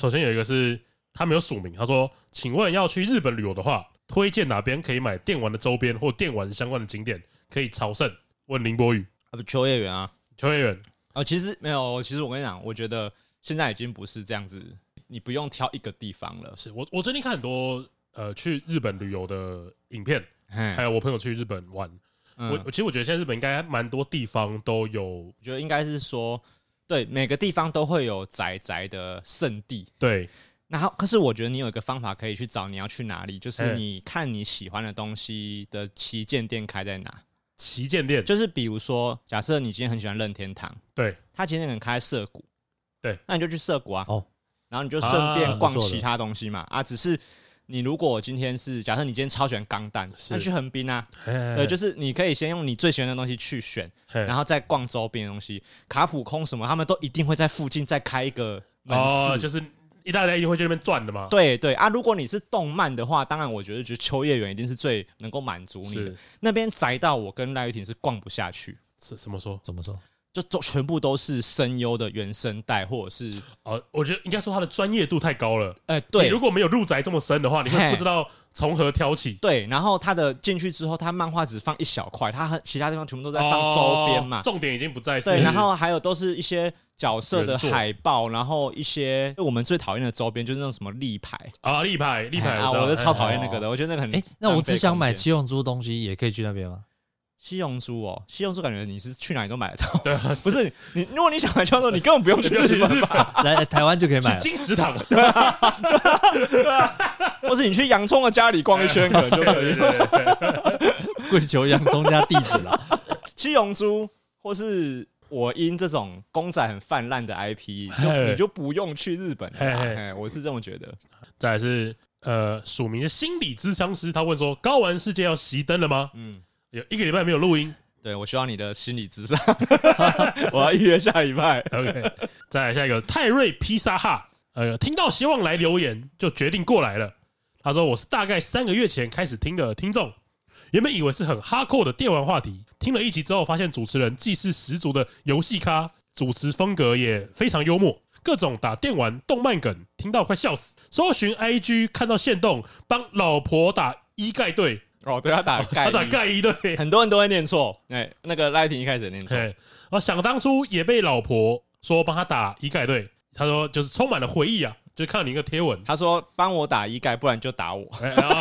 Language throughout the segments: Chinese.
首先有一个是他没有署名，他说：“请问要去日本旅游的话，推荐哪边可以买电玩的周边或电玩相关的景点可以朝圣？”问林博宇， 秋叶原啊， 秋叶原其实没有，其实我跟你讲，我觉得现在已经不是这样子，你不用挑一个地方了。 是我最近看很多去日本旅游的影片，还有我朋友去日本玩。其实我觉得现在日本应该蛮多地方都有，我觉得应该是说，对每个地方都会有宅宅的圣地。 对， 然后可是我觉得你有一个方法可以去找你要去哪里，就是你看你喜欢的东西的旗舰店开在哪。 旗舰店就是比如说，假设你今天很喜欢任天堂， 对， 他今天可能开涩谷， 对， 那你就去涩谷啊。然后你就顺便逛其他东西嘛。只是你如果今天是假设你今天超喜欢钢弹，那去横滨啊。对，就是你可以先用你最喜欢的东西去选，然后再逛周边的东西。卡普空什么，他们都一定会在附近再开一个门市， 就是一大家一定会去那边转的嘛。 对对啊，如果你是动漫的话，当然我觉得秋叶原一定是最能够满足你的。那边宅到我跟赖玉婷是逛不下去。 是怎么说？ 就全部都是声优的原声带，或者是我觉得应该说它的专业度太高了。 对， 你如果没有入宅这么深的话，你会不知道从何挑起。 对，然后它的进去之后，它漫画只放一小块，它其他地方全部都在放周边嘛。 重点已经不在。 对，然后还有都是一些角色的海报，然后一些我们最讨厌的周边，就是那种什么立牌啊，立牌我就超讨厌那个的。我觉得那个很那我只想买七龙珠东西，也可以去那边吗？ 七龙珠七龙珠感觉你是去哪里都买得到。对，不是你，如果你想买七龙珠，你根本不用去日本吧？ 来台湾就可以买。 去金石堂， 对啊，或是你去洋葱的家里逛一圈，可能就可以。 跪求洋葱家弟子啦。 七龙珠或是我因这种公仔很泛滥的 IP， 你就不用去日本了。我是这么觉得。 再来是署名是心理咨商师，他问说：高玩世界要熄灯了吗？有1个礼拜没有录音， 对，我需要你的心理咨商，我要预约下礼拜。 OK， 再来下一个泰瑞披萨哈，听到希望来留言就决定过来了。他说我是大概3个月前开始听的听众，原本以为是很哈扣的电玩话题，听了1集之后发现主持人既是十足的游戏咖，主持风格也非常幽默，各种打电玩动漫梗，听到快笑死。搜寻 IG 看到限动，帮老婆打一盖队。 对，他打盖一对， 很多人都会念错。那个赖婷一开始也念错。 想当初也被老婆说帮他打一盖队，他说就是充满了回忆啊，就看到你一个贴文， 他说帮我打一盖，不然就打我。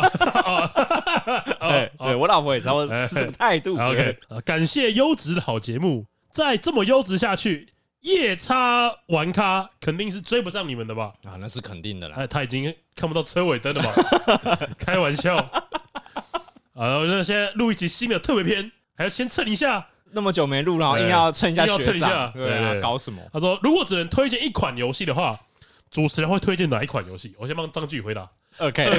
对，我老婆也差不多是这个态度。 OK， 感谢优质的好节目，再这么优质下去，夜叉玩咖肯定是追不上你们的吧？ 那是肯定的啦。 他已经看不到车尾灯了吧？开玩笑。我就现在录一集新的特别篇，还要先蹭一下。 那么久没录，然后硬要蹭一下学长， 对啊， 搞什么？ 他说，如果只能推荐一款游戏的话，主持人会推荐哪一款游戏？我先帮张继宇回答。 2K，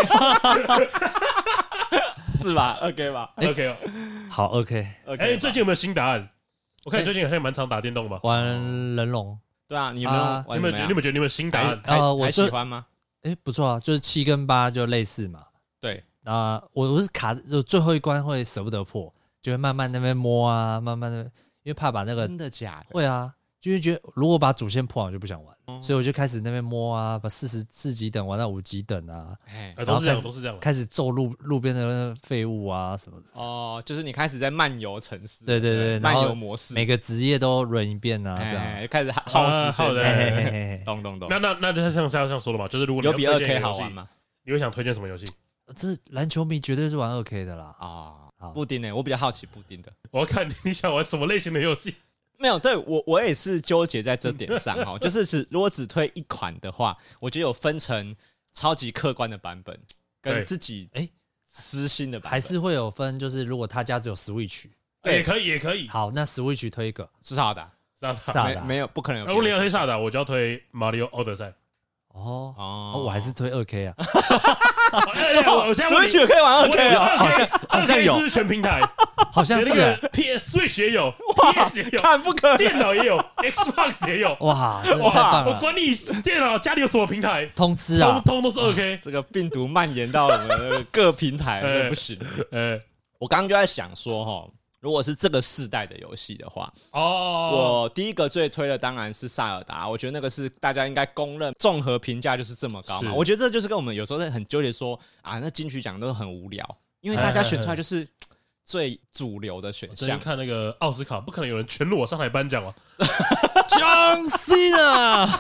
是吧？2K 吧 ？2K 好 ，2K。 最近有没有新答案？我看你最近好像蛮常打电动吧？ 玩人龙。 对啊，你有没有？ 你们觉得你有新答案？ 还喜欢吗？ 不错啊，就是7跟8就类似嘛。 对。 我是卡，就最后一关会舍不得破，就会慢慢那边摸啊，慢慢的，因为怕把那个真的假的？ 会啊，就是觉得如果把主线破完，我就不想玩，所以我就开始那边摸啊，把44级等玩到5级等啊， 都是这样， 开始揍路边的废物啊什么的。就是你开始在漫游城市， 对， 漫游模式， 每个职业都轮一遍啊，这样开始耗时间，懂。 那就像说的嘛，就是如果你有比2K 好玩吗？ 你会想推荐什么游戏？ 这篮球迷绝对是玩2K 的啦。 布丁我比较好奇布丁的。 我要看你想玩什么类型的游戏。 没有，对我也是纠结在这点上就是如果只推一款的话，我觉得有分成超级客观的版本跟自己私心的版本， 还是会有分，就是如果他家只有 Switch， 也可以。 好，那 Switch 推一个是萨达，没有不可能有。 如果你要推萨达，我就要推马里奥奥德赛。 我还是推2K 啊。 我现在 Switch 也可以玩2K 啊， 好像有， 是全平台， 好像是那个 PS Switch 也有 ，PS 也有， 看不可能， 电脑也有 ，Xbox 也有。 哇， 我管你电脑家里有什么平台， 通吃啊， 通都是2K。 这个病毒蔓延到我们各平台，不行。 我刚刚就在想说如果是这个世代的游戏的话， 哦， 我第一个最推的当然是萨尔达，我觉得那个是大家应该公认，综合评价就是这么高嘛。我觉得这就是跟我们有时候很纠结说啊，那金曲奖都很无聊，因为大家选出来就是最主流的选项。 最近看那个奥斯卡，不可能有人全裸上台颁奖啊 John Cena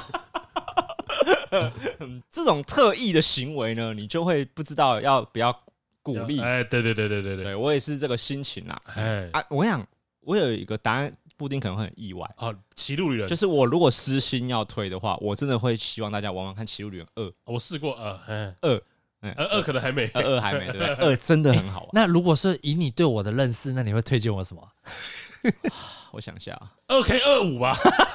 这种特意的行为呢，你就会不知道要不要鼓励。 哎，对， 我也是这个心情啦。 哎啊，我想我有一个答案，布丁可能会很意外啊，骑路旅人就是我如果私心要推的话，我真的会希望大家玩玩看《骑路旅人2》。 我试过二可能还没， 二还没，对不对？二真的很好玩。 那如果是以你对我的认识，那你会推荐我什么？ 我想一下 2K25吧，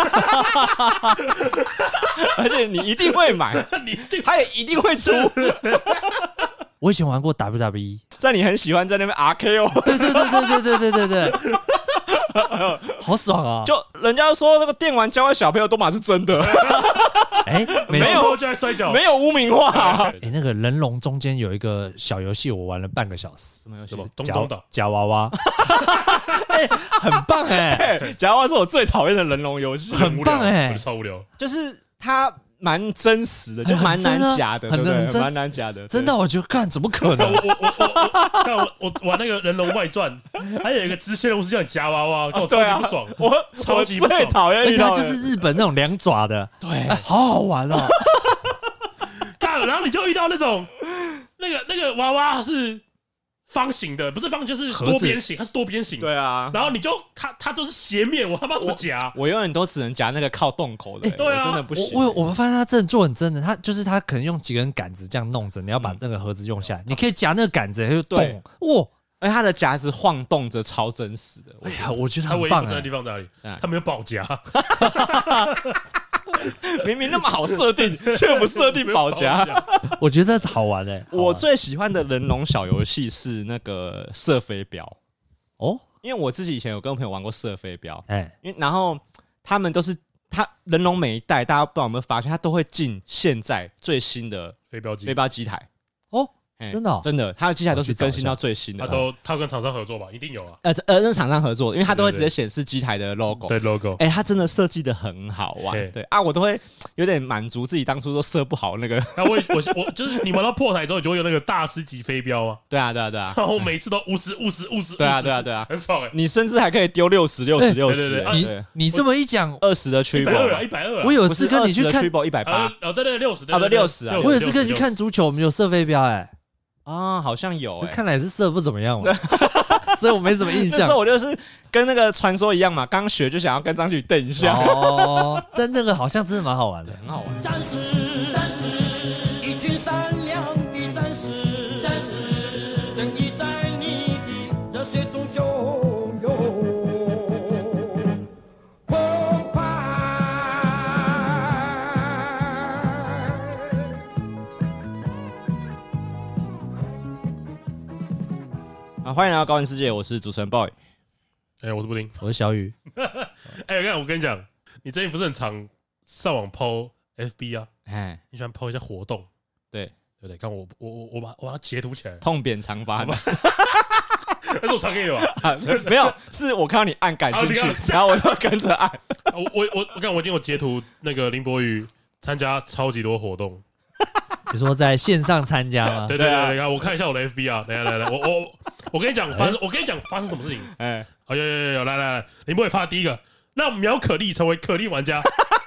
而且你一定会买，他也一定会出。 我以前玩过 WWE， 在你很喜欢在那边 RKO， 对，好爽啊！ 就人家说这个电玩教坏小朋友都嘛是真的， 哎， 没有就在摔跤， 没有污名化。 哎，那个人龙中间有一个小游戏，我玩了半个小时。 什么游戏？ 东东岛夹娃娃，哎，很棒哎！ 夹娃娃是我最讨厌的人龙游戏， 很棒哎， 超无聊， 就是它蛮真实的，就蛮难夹的，对不对？蛮难夹的， 真的，我觉得干怎么可能？ 我玩那个人龙外传，还有一个支线任务是叫你夹娃娃，我超级不爽， 我超级不爽， 最讨厌， 而且它就是日本那种两爪的， 对， 好好玩哦。 干，然后你就遇到那种那个娃娃是方形的，不是方形就是多边形，它是多边形。 对啊， 然后你就它都是斜面，我他妈怎么夹？ 我永远都只能夹那个靠洞口的， 对啊， 真的不行。 我发现他真的做很真的，他可能用几根杆子这样弄着，你要把那个盒子用下来，你可以夹那个杆子，它就动，哇！ 而且它的夹子晃动着，超真实的。 哎呀，我觉得它唯一不真的地方在哪里？它没有保夹。 明明那么好设定，却不设定保夹。 我觉得好玩哎。 我最喜欢的人龙小游戏是那个射飞镖哦， 因为我自己以前有跟朋友玩过射飞镖， 哎， 然后他们都是人龙每一代，大家不知道有没有发现，他都会进现在最新的飞镖机台哦。真的真的，他的机台都是更新到最新的。 他跟厂商合作吧，一定有啊。 跟厂商合作，因为他都会直接显示机台的 logo。 对 logo， 他真的设计的很好玩。对啊，我都会有点满足自己当初说设不好那个。 那我就是你玩到破台之后，你就会有那个大师级飞镖啊。 对啊。 然后每次都50。 对啊， 很爽哎。 你甚至还可以丢60。 你这么一讲 ，20的 triple 120。 我有次跟你去看 triple 180。 对60。 好的60啊。 我有次跟你去看足球，我们有射飞镖哎。 啊，好像有看来也是射不怎么样嘛，所以我没什么印象。 那时候我就是跟那个传说一样嘛，刚学就想要跟上去蹬一下。 哦，但那个好像真的蛮好玩的， 很好玩。 战士，一群善良的战士，正义在你的热血中汹涌澎湃。 欢迎来到高玩世界，我是主持人 boy。 我是布丁， 我是小雨。 我跟你讲，你最近不是很常上网 po FB 啊？你喜欢 po 一些活动， 对不对？刚我把它截图起来， 痛扁长发的， 那是我传给你吧？ 没有，是我看到你按感兴趣，然后我就跟着按。 我已经有截图那个林博宇参加超级多活动。 你说在线上参加吗？ 对，我看一下我的 FB 啊，来，我跟你讲发生什么事情？有，来，林博宇发的第一个，让苗可丽成为可丽玩家，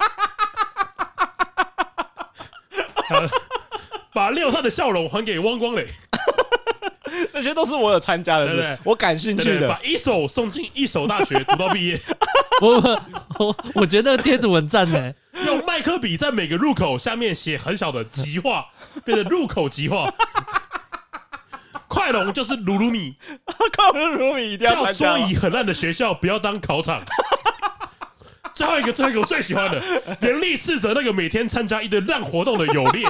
把六探的笑容还给汪光磊， 那些都是我有参加的，对不对？我感兴趣的， 把一手送进一手大学，读到毕业。 我觉得那个贴图很赞呢。 用麦克笔在每个入口下面写很小的极化，变成入口极化。快龙就是鲁鲁米， 快龙鲁鲁米一定要参加。 叫桌椅很烂的学校不要当考场。最后一个我最喜欢的，严厉斥责那个每天参加一堆烂活动的有烈。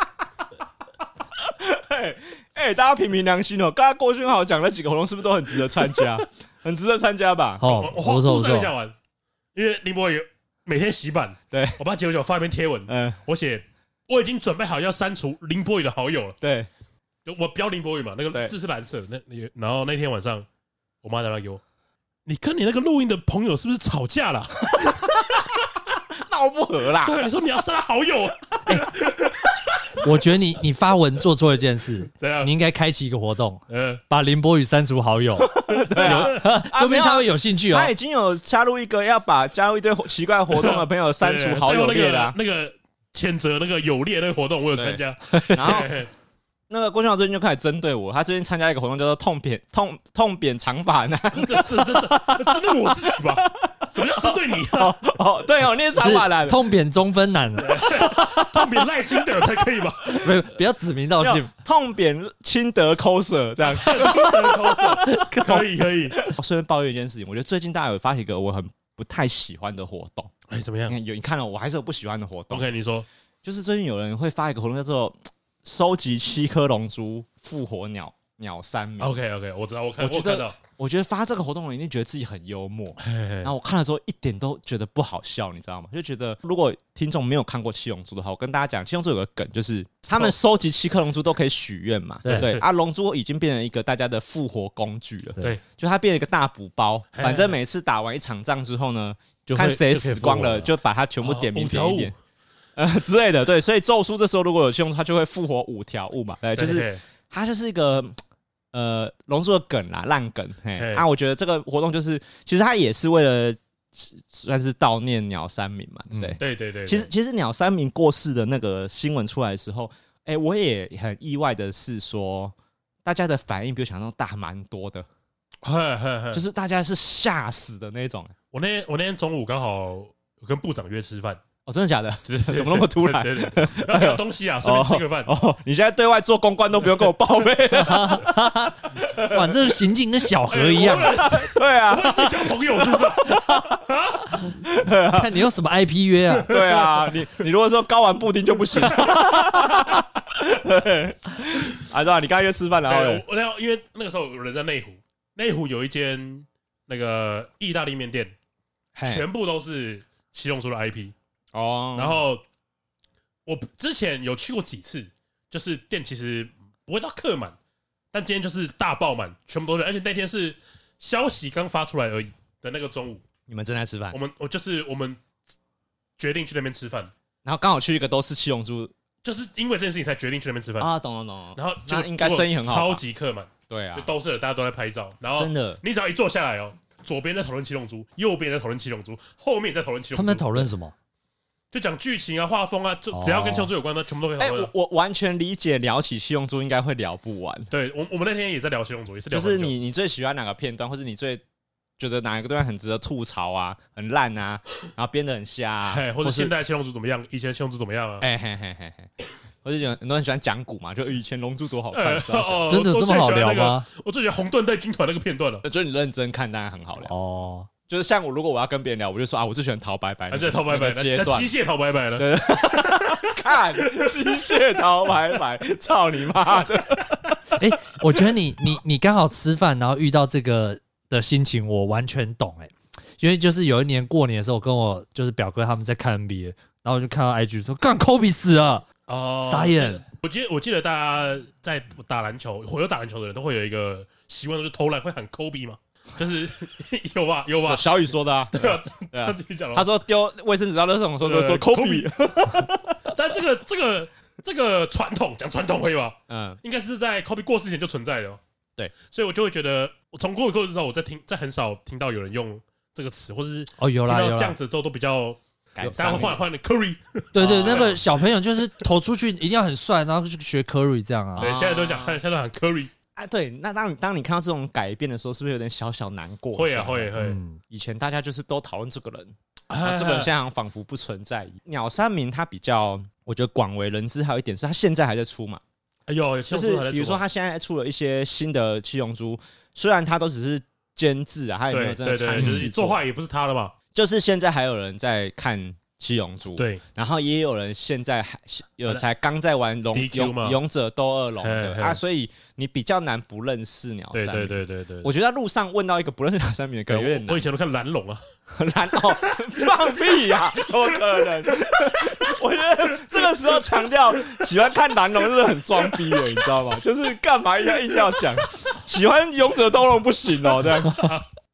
大家凭凭良心哦，刚刚郭勋豪讲那几个活动是不是都很值得参加？很值得参加吧？ 我故事讲完，因为林博宇每天洗版， 对， 我把999发一篇贴文，我写我已经准备好要删除林博宇的好友了， 对， 我标林博宇嘛，那个字是蓝色的，然后那天晚上我妈打电话给我， 你跟你那个录音的朋友是不是吵架了？ 闹不和啦。 对，你说你要删好友， 我觉得你发文做错一件事， 怎样你应该开启一个活动，把林博宇删除好友，对啊，说不定他会有兴趣哦。 他已经有加入一个要把加入一堆奇怪活动的朋友删除好友列的， 那个谴责那个有列那个活动，我有参加。 然后那个郭俊豪最近就开始针对我，他最近参加一个活动叫做痛扁长发男， 这针对我自己吧？什么叫针对你？ 对哦，你是长发男， 痛扁中分男， 痛扁赖清德才可以吧？ 不要指名道姓， 痛扁清德 coser 这样， 可以。 我顺便抱怨一件事情，我觉得最近大家有发起一个我很不太喜欢的活动， 怎么样？ 你看了，我还是有不喜欢的活动。 OK， 你说， 就是最近有人会发一个活动叫做收集7颗龙珠复活鸟3名。 OK， 我知道，我看到。 我觉得发这个活动，我一定觉得自己很幽默。然后我看了之后，一点都觉得不好笑，你知道吗？就觉得如果听众没有看过七龙珠的话，我跟大家讲，七龙珠有个梗，就是他们收集7颗龙珠都可以许愿嘛，对不对？啊，龙珠已经变成一个大家的复活工具了， 对， 就它变成一个大补包。反正每次打完一场仗之后呢，看谁死光了，就把它全部点名点一点。之类的，对，所以咒术这时候如果有七龙珠，它就会复活5条悟嘛，对，就是它就是一个龙珠的梗啦，烂梗，我觉得这个活动就是其实它也是为了算是悼念鸟3名嘛，对， 对， 其实鸟3名过世的那个新闻出来的时候，我也很意外的是说，大家的反应比我想象中大蛮多的，就是大家是吓死的那种。我那天中午刚好跟部长约吃饭。 真的假的？怎么那么突然？ 对，要聊东西啊，顺便吃个饭。 你现在对外做公关都不用跟我报备了。 哇，这行径跟小何一样。 对啊， 自己交朋友是不是？ 看你用什么 IP 约啊？ 对啊，你如果说睾丸布丁就不行。知道你刚刚约吃饭，然后因为那个时候有人在内湖有一间那个意大利面店，全部都是七龙珠的 IP。然后我之前有去过几次，就是店其实不会到客满，但今天就是大爆满，全部都是，而且那天是消息刚发出来而已的那个中午。 你们正在吃饭？ 我们决定去那边吃饭， 然后刚好去一个都是七龙珠， 就是因为这件事情才决定去那边吃饭啊，懂。 然后就应该生意很好， 超级客满， 对啊， 就都是人，大家都在拍照，然后真的， 你只要一坐下来左边在讨论七龙珠，右边在讨论七龙珠，后面在讨论七龙珠， 他们在讨论什么？ 就讲剧情啊、画风啊，就只要跟七龙珠有关的，全部都可以讨论。 我完全理解，聊起七龙珠应该会聊不完。 对，我们那天也在聊七龙珠，也是聊就是你最喜欢哪个片段，或是你最觉得哪一个段很值得吐槽啊，很烂啊，然后编得很瞎啊， 或者现代七龙珠怎么样，以前七龙珠怎么样啊？ 或者很多人喜欢讲古嘛，就以前龙珠多好看， 真的这么好聊吗？ 我最喜欢红缎带军团那个片段了。 就是你认真看，当然很好聊就是像如果我要跟别人聊，我就说我最喜欢陶白白， 对，陶白白阶段， 机械陶白白了。 对，看机械陶白白，操你妈的！ 我觉得你刚好吃饭，然后遇到这个的心情，我完全懂因为就是有一年过年的时候，跟我就是表哥他们在看 NBA， 然后我就看到 IG 说干 Kobe 死了，傻眼。 我记得大家在打篮球，有打篮球的人都会有一个习惯，就是投篮会喊 Kobe 嘛。就是有吧， 小雨说的啊， 对啊，这样子讲了。 他说丢卫生纸到垃圾桶的时候都说 Kobe， 但这个传统讲传统可以吧？应该是在 Kobe 过世前就存在的。 对， 所以我就会觉得，我从 Kobe 过世之后，我在很少听到有人用这个词，或者是有啦， 听到这样子之后都比较，大家会换 Curry。 对，那个小朋友就是投出去一定要很帅，然后就学 Curry 这样啊。 对，现在都喊 Curry。 对，那当你看到这种改变的时候，是不是有点小小难过？ 会。 以前大家就是都讨论这个人，这个人现在仿佛不存在。鸟3名他比较，我觉得广为人知，还有一点是他现在还在出嘛。就是比如说他现在出了一些新的七龙珠，虽然他都只是监制啊，他也没有真的参与， 就是作画也不是他的嘛。 就是现在还有人在看七龙珠， 对， 然后也有人现在才刚在玩勇者斗恶龙的所以你比较难不认识鸟3名。 对， 我觉得在路上问到一个不认识鸟3名的，可能有点难。 我以前都看蓝龙啊， 放屁呀，怎么可能？我觉得这个时候强调喜欢看蓝龙，真的很装逼的，你知道吗？就是干嘛硬要讲喜欢勇者斗龙不行这样。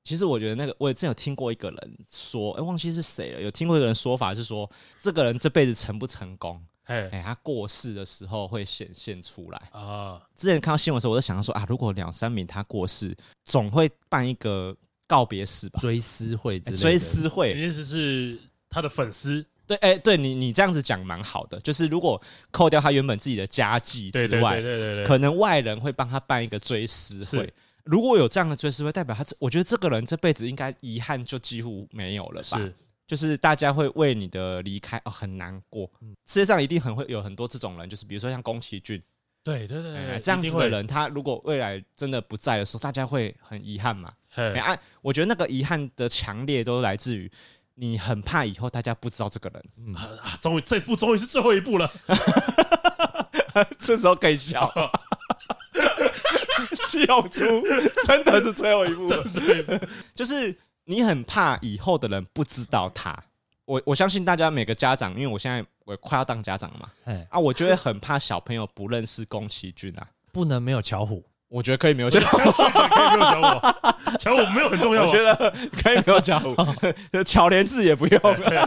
其实我觉得那个，我之前有听过一个人说，忘记是谁了，有听过一个人说法是说，这个人这辈子成不成功，他过世的时候会显现出来啊。之前看到新闻的时候，我就想到说啊，如果2、3名他过世，总会办一个告别式吧， 追思会之类的。 追思会， 意思是他的粉丝。 对，对你这样子讲蛮好的，就是如果扣掉他原本自己的家计之外，对，可能外人会帮他办一个追思会。如果有这样的追思会，代表我觉得这个人这辈子应该遗憾就几乎没有了吧？是，就是大家会为你的离开很难过。世界上一定会有很多这种人，就是比如说像宫崎骏，对，这样子的人，他如果未来真的不在的时候，大家会很遗憾嘛？我觉得那个遗憾的强烈都来自于。你很怕以后大家不知道这个人， 这部终于是最后一部了， 这时候可以笑。七龙珠真的是最后一部了，就是你很怕以后的人不知道他。我相信大家每个家长，因为我现在我快要当家长了嘛，我就会很怕小朋友不认识宫崎骏啊， 不能没有巧虎。 我觉得可以没有巧虎， 可以没有巧虎，巧虎没有很重要。 我觉得可以没有巧虎，巧连智也不用。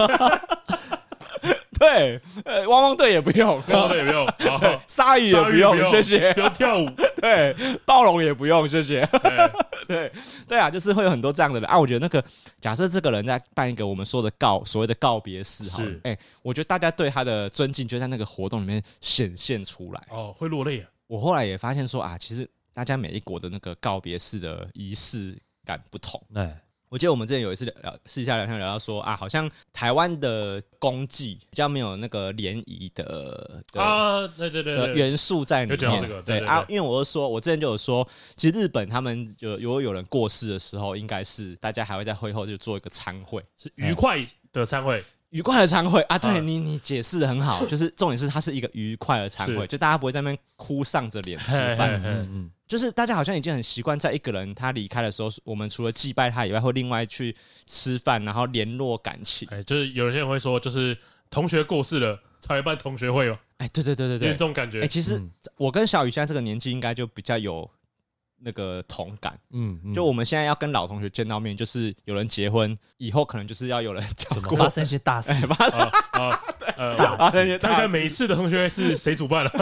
对，汪汪队也不用， 汪汪队也不用， 鲨鱼也不用，谢谢。 不要跳舞， 对，暴龙也不用，谢谢。对啊，就是会有很多这样的人啊。我觉得那个假设这个人在办一个我们说的所谓的告别式，我觉得大家对他的尊敬就在那个活动里面显现出来。 会落泪啊。 我后来也发现说啊，其实。大家每一国的那个告别式的仪式感不同。我记得我们之前有一次私底下聊天聊到说啊，好像台湾的公祭比较没有那个联谊的元素在里面。对啊，因为我之前就有说，其实日本他们有人过世的时候，应该是大家还会在会后就做一个餐会， 是愉快的餐会。 愉快的餐会啊，对你解释的很好，就是重点是它是一个愉快的餐会，就大家不会在那边哭丧着脸吃饭，就是大家好像已经很习惯，在一个人他离开的时候，我们除了祭拜他以外，会另外去吃饭，然后联络感情。 就是有些人会说，就是同学过世了才会办同学会哦。 对， 有这种感觉。 其实我跟小雨现在这个年纪，应该就比较有。那个同感，就我们现在要跟老同学见到面，就是有人结婚以后，可能就是要有人什么发生一些大事， 发生一些大事。大概每一次的同学会是谁主办了？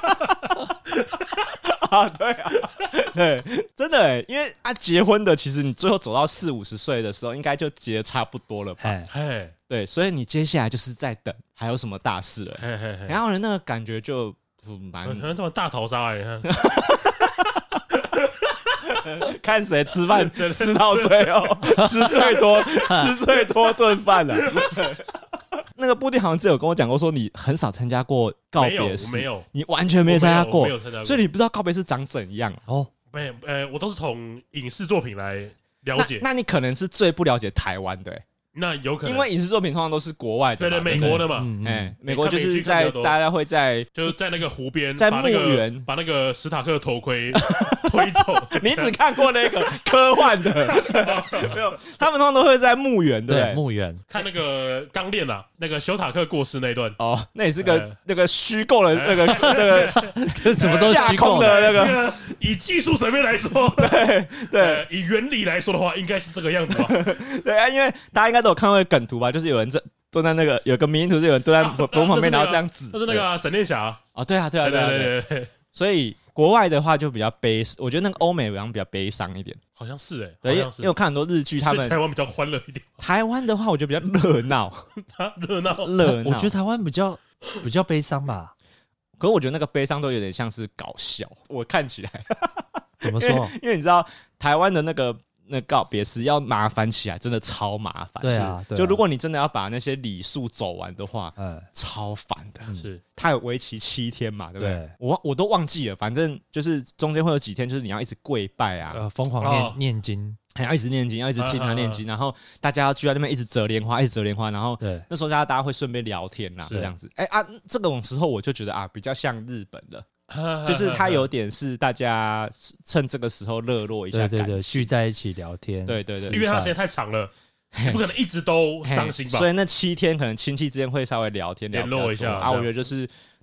对，真的因为结婚的，其实你最后走到40、50岁的时候，应该就结得差不多了吧？对，所以你接下来就是在等还有什么大事了，然后那个感觉就蛮这种大逃杀看谁吃饭吃到最后，吃最多顿饭了。那个布丁好像只有跟我讲过，说你很少参加过告别式， 没有， 你完全没参加过， 没有参加过， 所以你不知道告别式长怎样哦。 我都是从影视作品来了解。 那你可能是最不了解台湾的。 那有可能， 因为影视作品通常都是国外的， 对，美国的嘛， 美国就是大家会就是在那个湖边， 在墓园把那个史塔克头盔推走。 你只看过那个科幻的，没有，他们通常都会在墓园，对， 墓园看那个钢炼啊，那个修塔克过世那一段， 那也是那个虚构的那个怎么都架空的那个。 以技术层面来说，对，以原理来说的话，应该是这个样子吧？ 对啊，因为大家应该都有看过梗图吧？就是有人蹲在那个有个迷因图，是有人蹲在风旁边，然后这样指， 就是那个闪电侠对啊，所以国外的话就比较悲，我觉得那个欧美好像比较悲伤一点， 好像是对，因为我看很多日剧，他们台湾比较欢乐一点。 台湾的话，我觉得比较热闹， 我觉得台湾比较悲伤吧。 可是我觉得那个悲伤都有点像是搞笑，我看起来怎么说？ 因为你知道台湾的那告别式要麻烦起来，真的超麻烦。 对啊， 就如果你真的要把那些礼数走完的话，超烦的。 是， 它有为期7天嘛，对不对？我都忘记了，反正就是中间会有几天，就是你要一直跪拜啊， 疯狂念经。 还要一直念经，要一直听他念经，然后大家要聚在那边一直折莲花，然后那时候大家会顺便聊天啦，这样子。这种时候我就觉得比较像日本的，就是他有点是大家趁这个时候热络一下， 对，聚在一起聊天， 对， 因为他时间太长了，你不可能一直都伤心吧？ 所以那7天可能亲戚之间会稍微聊天联络一下我觉得就是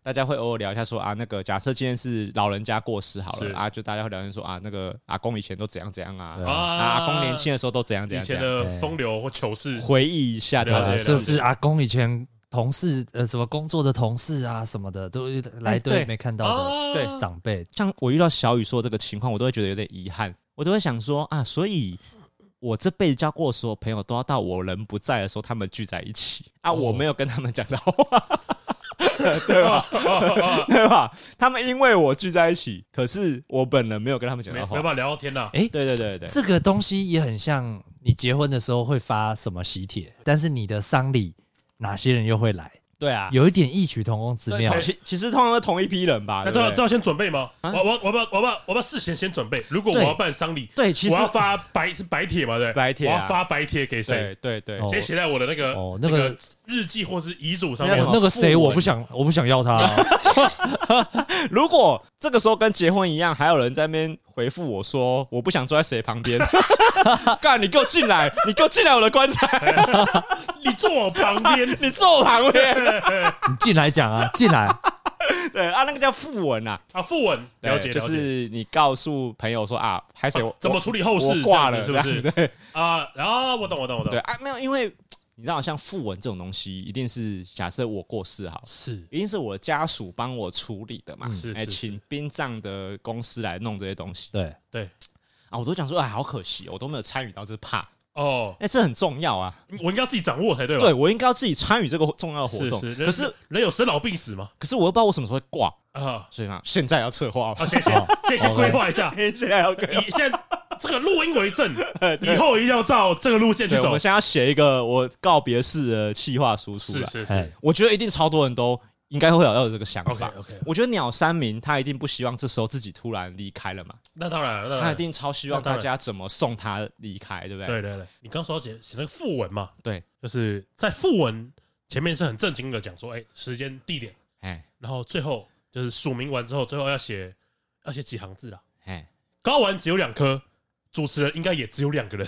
大家会偶尔聊一下说啊，那个假设今天是老人家过世好了啊，就大家会聊天说啊，那个阿公以前都怎样怎样啊，阿公年轻的时候都怎样怎样， 以前的风流或糗事， 回忆一下的， 这是阿公以前同事什么工作的同事啊什么的，都来对没看到的对长辈。 像我遇到小雨说这个情况，我都会觉得有点遗憾，我都会想说啊，所以我这辈子交过的所有朋友都要到我人不在的时候，他们聚在一起啊，我没有跟他们讲到话。对吧？对吧？他们因为我聚在一起，可是我本人没有跟他们讲到话， 没办法聊到天呐。 对， 这个东西也很像你结婚的时候会发什么喜帖，但是你的丧礼哪些人又会来？ 对啊， 有一点异曲同工之妙。 其实通常是同一批人吧？ 那这要先准备吗？我要事先准备。如果我要办丧礼， 对，其实我要发白帖嘛，对， 白帖， 我要发白帖给谁？ 对， 先写在我的那个日记或是遗嘱上面。 那个谁，我不想要他。 如果这个时候跟结婚一样，还有人在那边回复我说我不想坐在谁旁边，干你给我进来，你给我进来我的棺材， 你坐我旁边， 你坐我旁边， 你进来讲啊，进来。 对啊，那个叫讣文啊， 讣文了解， 就是你告诉朋友说啊，还是怎么处理后事， 我挂了， 是不是？ 对啊，然后我懂。 对啊，没有，因为你知道，像讣文这种东西，一定是假设我过世好，一定是我的家属帮我处理的嘛，请殡葬的公司来弄这些东西。 对啊，我都讲说，好可惜，我都没有参与到这 part。这很重要啊， 我应该自己掌握才对吧？ 对，我应该要自己参与这个重要的活动。可是人有生老病死嘛， 可是我又不知道我什么时候会挂啊， 所以呢，现在要策划了， 先规划一下， 现在要现在这个录音为证，以后一定要照这个路线去走。 我们现在要写一个我告别式的企划书出来， 是， 我觉得一定超多人都应该会有这个想法。 OK， 我觉得鸟山明他一定不希望这时候自己突然离开了嘛。 那当然， 他一定超希望大家怎么送他离开，对不对？ 对，你刚说写那个讣文嘛， 对， 就是在讣文前面是很正经的讲说，时间地点，然后最后就是署名完之后，最后要写几行字啦，睾丸只有2颗，主持人应该也只有2个人。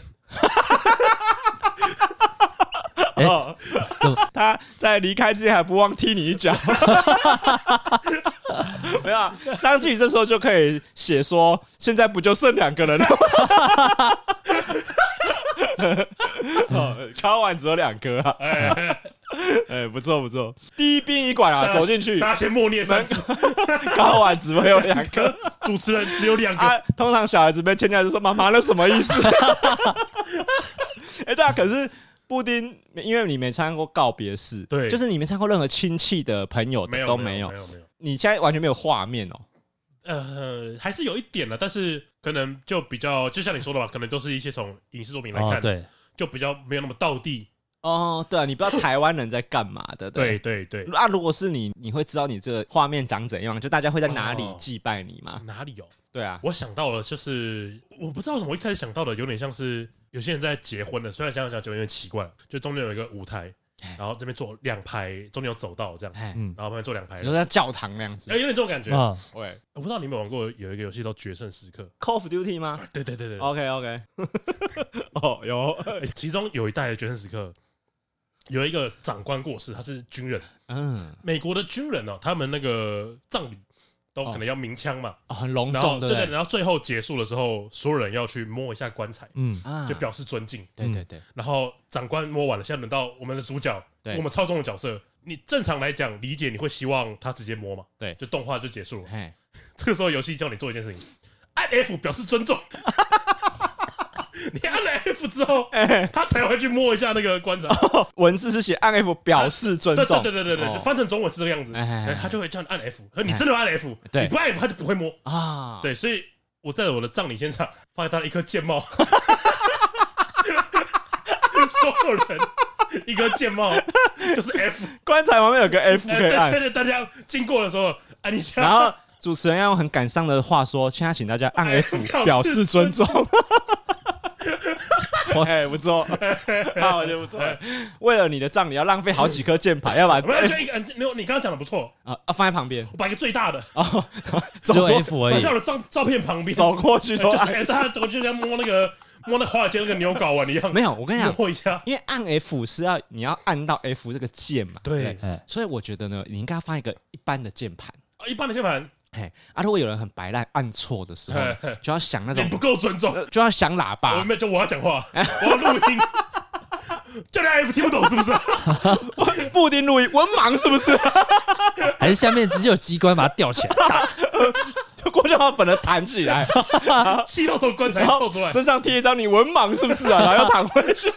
他在离开之前还不忘踢你一脚。没有，张继宇这时候就可以写说，现在不就剩2个人了吗？睾丸只有2颗啊！不错，第一殡仪馆啊，走进去， 大家先默念3次， 睾丸只会有2颗， 主持人只有2个。 通常小孩子被牵进来就说：“妈妈，那什么意思？”对啊，可是。布丁，因为你没参加过告别式， 对， 就是你没参加过任何亲戚的朋友的都没有，你现在完全没有画面哦。 还是有一点了，但是可能就比较，就像你说的吧，可能都是一些从影视作品来看， 对， 就比较没有那么道地。 对啊，你不知道台湾人在干嘛的， 对。 啊，如果是你会知道你这个画面长怎样，就大家会在哪里祭拜你吗？ 哪里有？ 对啊， 我想到了，就是我不知道为什么我一开始想到的有点像是有些人在结婚了，虽然讲就有点奇怪了，就中间有一个舞台，然后这边坐2排，中间有走道这样，然后旁边坐2排， 你说在教堂那样子， 有点这种感觉。 对， 我不知道你有没有玩过有一个游戏叫《决胜时刻》 ，Call of Duty 吗？ 对。 OK。有， 其中有一代的《决胜时刻》。有一个长官过世，他是军人，美国的军人他们那个葬礼都可能要鸣枪嘛， 很隆重，对， 然后最后结束的时候，所有人要去摸一下棺材，就表示尊敬， 对。 然后长官摸完了，现在轮到我们的主角，我们操纵的角色，你正常来讲理解，你会希望他直接摸嘛， 对， 就动画就结束了。这个时候游戏叫你做一件事情，按 F 表示尊重。你按了 F 之后，他才会去摸一下那个棺材。 文字是写按 F 表示尊重， 对，翻成中文是这个样子，他就会叫你按 F。你真的按 F，你不按 F 他就不会摸啊。对，所以我在我的葬礼现场发现他一颗剑帽，所有人一颗剑帽就是 F， 棺材旁边有个 F 可以按。 对，大家经过的时候按一下， 然后主持人要用很感伤的话说：“现在请大家按 F 表示尊重。”不错，我觉得不错。为了你的葬礼，要浪费好几颗键盘，要把你刚刚讲的不错啊，放在旁边， 我把一个最大的只有 F 而已， 在我的照片旁边走过去， 就是大家走过去要摸那个摸那华尔街那个牛睾丸一样。 没有，我跟你讲， 摸一下， 因为按 F 是你要按到 F 这个键嘛， 对， 所以我觉得呢，你应该放一个一般的键盘， 一般的键盘。 如果有人很白烂按错的时候，就要想那种你不够尊重， 就要响喇叭。 我要讲话，我要录音。就连 F 听不懂是不是？ 布丁录音文盲是不是？ 还是下面直接有机关把它吊起来， 就郭嘉豪本人弹起来， 气到从棺材透出来， 身上贴一张你文盲是不是啊？然后又弹回去。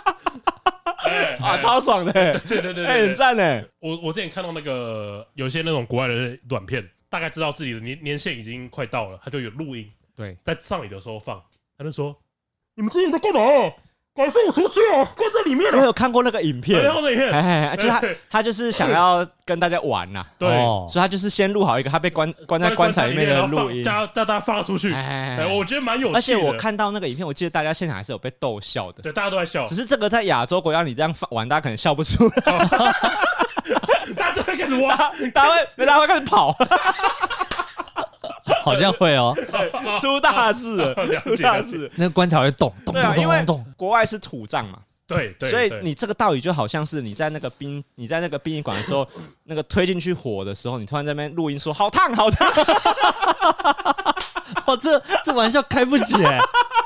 超爽的， 对， 很赞呢。 我之前看到那个有些那种国外的短片，大概知道自己的年限已经快到了，他就有录音， 对， 在葬礼的时候放，他就说：“你们之前在干嘛？赶送我出去哦，关在里面。” 我有看过那个影片， 就是他就是想要跟大家玩呐， 对， 所以他就是先录好一个他被关在棺材里面的录音， 叫大家放出去。我觉得蛮有趣的。 而且我看到那个影片，我记得大家现场还是有被逗笑的， 对，大家都在笑。 只是这个在亚洲国家你这样玩，大家可能笑不出来， 大家会开始挖， 大家会开始跑。 好像会哦， 出大事了，出大事， 那个棺材会动，动动动动。 国外是土葬嘛， 对， 所以你这个道理就好像是你在那个殡仪馆的时候，那个推进去火的时候，你突然在那边录音说好烫好烫， 哦，这玩笑开不起来，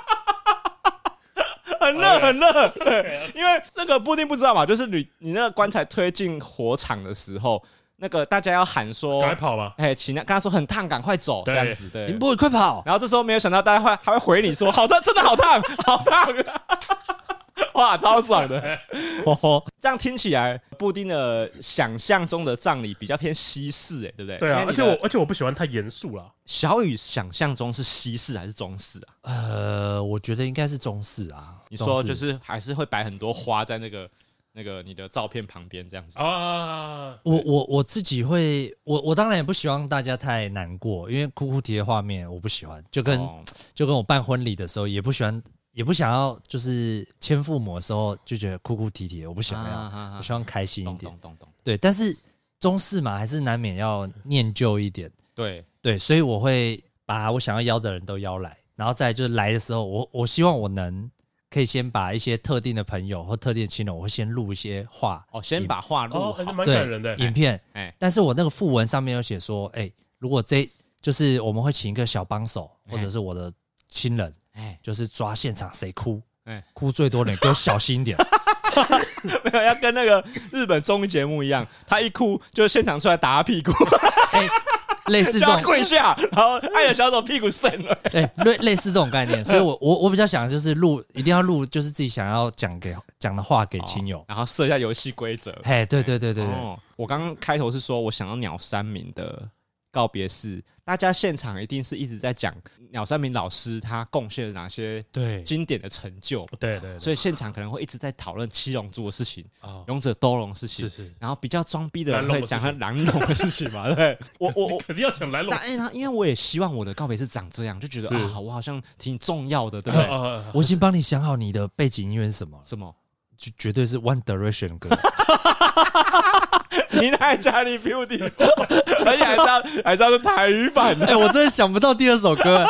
很热很热，对，因为那个布丁不知道嘛，就是你那个棺材推进火场的时候。那个大家要喊说， 赶快跑吧！ 请跟他说很烫，赶快走，这样子。对， 林波，快跑！ 然后这时候没有想到，大家还会回你说，好的，真的好烫，好烫！哇，超爽的！这样听起来，布丁的想象中的葬礼比较偏西式，对不对？ 对啊，而且我不喜欢太严肃了。 小雨想象中是西式还是中式啊？我觉得应该是中式啊。 你说就是还是会摆很多花在那个你的照片旁边这样子啊？我自己会，我当然也不希望大家太难过，因为哭哭啼啼的画面我不喜欢，就跟我办婚礼的时候也不喜欢，也不想要，就是牵父母的时候就觉得哭哭啼啼，我不想要，我希望开心一点。懂。对，但是中式嘛，还是难免要念旧一点。对，所以我会把我想要邀的人都邀来，然后再就是来的时候，我希望我能。可以先把一些特定的朋友或特定的亲人，我会先录一些话， 先把话录好， 蛮感人的影片。但是我那个附文上面有写说，如果就是我们会请一个小帮手，或者是我的亲人，就是抓现场谁哭，哭最多的人给我小心一点。 没有，要跟那个日本综艺节目一样，他一哭就现场出来打他屁股。 类似这种跪下，然后按着小手屁股伸了。 类似这种概念，所以我比较想就是一定要录，就是自己想要讲的话给亲友， 然后设一下游戏规则。 对。 我刚刚开头是说我想要鸟山明的告别式，大家现场一定是一直在讲鸟山明老师他贡献了哪些经典的成就， 对， 所以现场可能会一直在讨论七龙珠的事情，勇者斗龙的事情， 是， 然后比较装逼的人会讲他蓝龙的事情嘛，对，我肯定要讲蓝龙， 因为我也希望我的告别式长这样，就觉得我好像挺重要的，对不对？ 我已经帮你想好你的背景音乐是什么？ 什么？ 就绝对是 One Direction 歌。 你那家里 beauty， 而且还知道是台语版的。 我真的想不到第二首歌。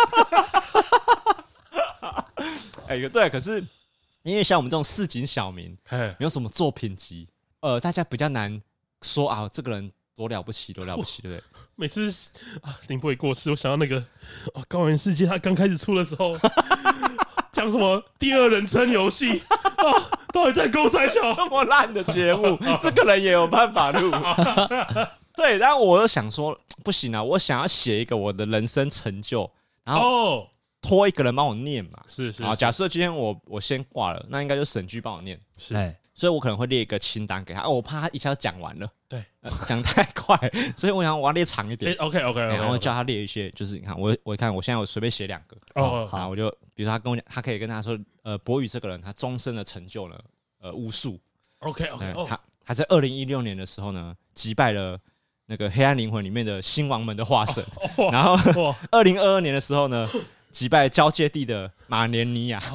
对，可是因为像我们这种市井小民，没有什么作品集，大家比较难说这个人多了不起，对不对？ 每次林波一过世，我想到那个高原世界，他刚开始出的时候，讲什么第二人称游戏到底在勾三小这么烂的节目，这个人也有办法录。对，但我又想说，不行啊，我想要写一个我的人生成就，然后托一个人帮我念嘛。 是。 假设今天我先挂了，那应该就沈居帮我念。 是， 所以我可能会列一个清单给他。我怕他一下就讲完了， 对， 讲太快，所以我想我要列长一点。 OK， 然后叫他列一些，就是你看我看我现在我随便写2个。好，我就比如他跟我讲，他可以跟他说，博宇这个人他终身的成就呢，巫术。 OK， 他在2016年的时候呢，击败了那个黑暗灵魂里面的新王门的化身，然后2022年的时候呢，击败交界地的马年尼亚。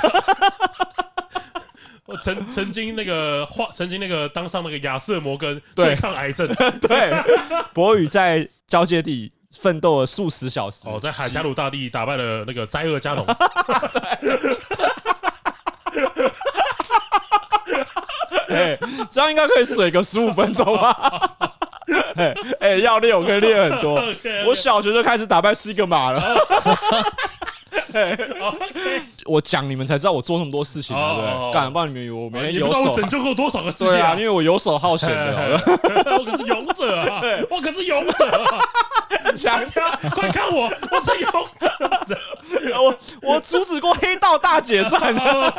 我曾经那个当上那个亚瑟摩根对抗癌症。 对，博宇在交界地奋斗了数十小时。 在海加鲁大地打败了那个灾厄加农。 这样应该可以水个15分钟吧？要练我可以练很多。我小学就开始打败西格玛了。我讲你们才知道我做那么多事情，对不对？干，不然你们以为我每天游手， 我拯救过多少个世界啊？因为我游手好闲的， 我可是勇者啊！我可是勇者啊！强强，快看我，我是勇者！ 我阻止过黑道大解散，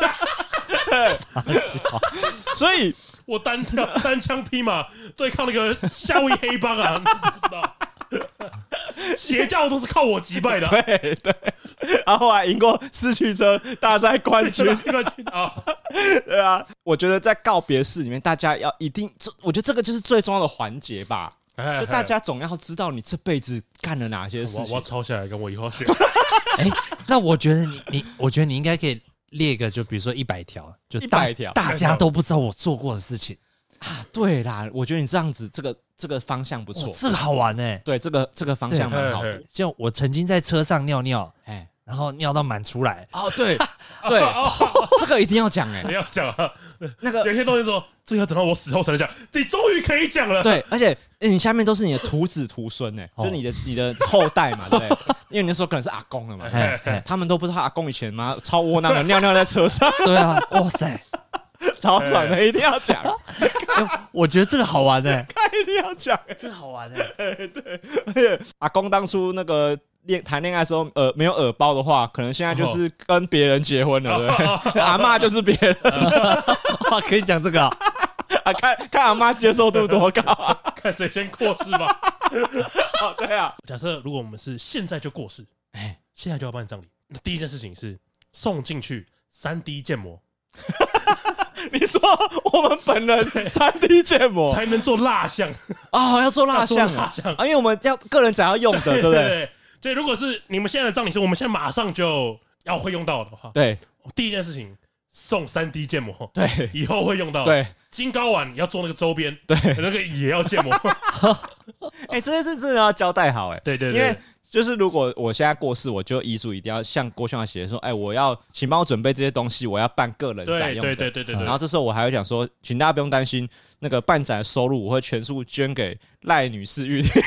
所以我单枪匹马对抗那个夏威黑帮啊！你知道？邪教都是靠我击败的， 对，然后还赢过四驱车大赛冠军啊！ 对啊，我觉得在告别式里面，大家要一定，我觉得这个就是最重要的环节吧。就大家总要知道你这辈子干了哪些事情。 我要抄下来，跟我以后学。 那我觉得我觉得你应该可以列个，就比如说100条，就 100条， 大家都不知道我做过的事情啊。对啦，我觉得你这样子，这个方向不错， 这个好玩对，这个方向蛮好的。 就我曾经在车上尿尿，然后尿到满出来。 对，这个一定要讲你要讲啊。 那个有些东西说，这个要等到我死后才能讲。你终于可以讲了。 对，而且你下面都是你的徒子徒孙就是你的后代嘛，对不对？因为你那时候可能是阿公了嘛，他们都不知道阿公以前嘛超窝囊的尿尿在车上。 对啊，哇塞， 超爽的，一定要讲。 我觉得这个好玩一定要讲， 这个好玩对，阿公当初那个谈恋爱的时候，没有耳包的话，可能现在就是跟别人结婚了，对不对？阿嬷就是别人， 可以讲这个啊？看阿嬷接受度多高啊？ 看谁先过世吧。 对啊。 假设如果我们是现在就过世，现在就要办葬礼，那第一件事情是送进去3D 建模。 你说我们本人3D 建模才能做蜡像要做蜡像啊，因为我们要个人展要用的，对不对？ 所以如果是你们现在的葬礼是我们现在马上就要会用到的话， 对， 第一件事情送3D 建模， 对， 以后会用到。 对， 金睾丸要做那个周边， 对， 那个也要建模。 这件事真的要交代好， 对， 因为就是如果我现在过世，我就遗嘱一定要像郭兄写说，我要请帮我准备这些东西，我要办个人展用的。 对。 然后这时候我还会讲说，请大家不用担心，那个办展的收入我会全数捐给赖女士玉婷。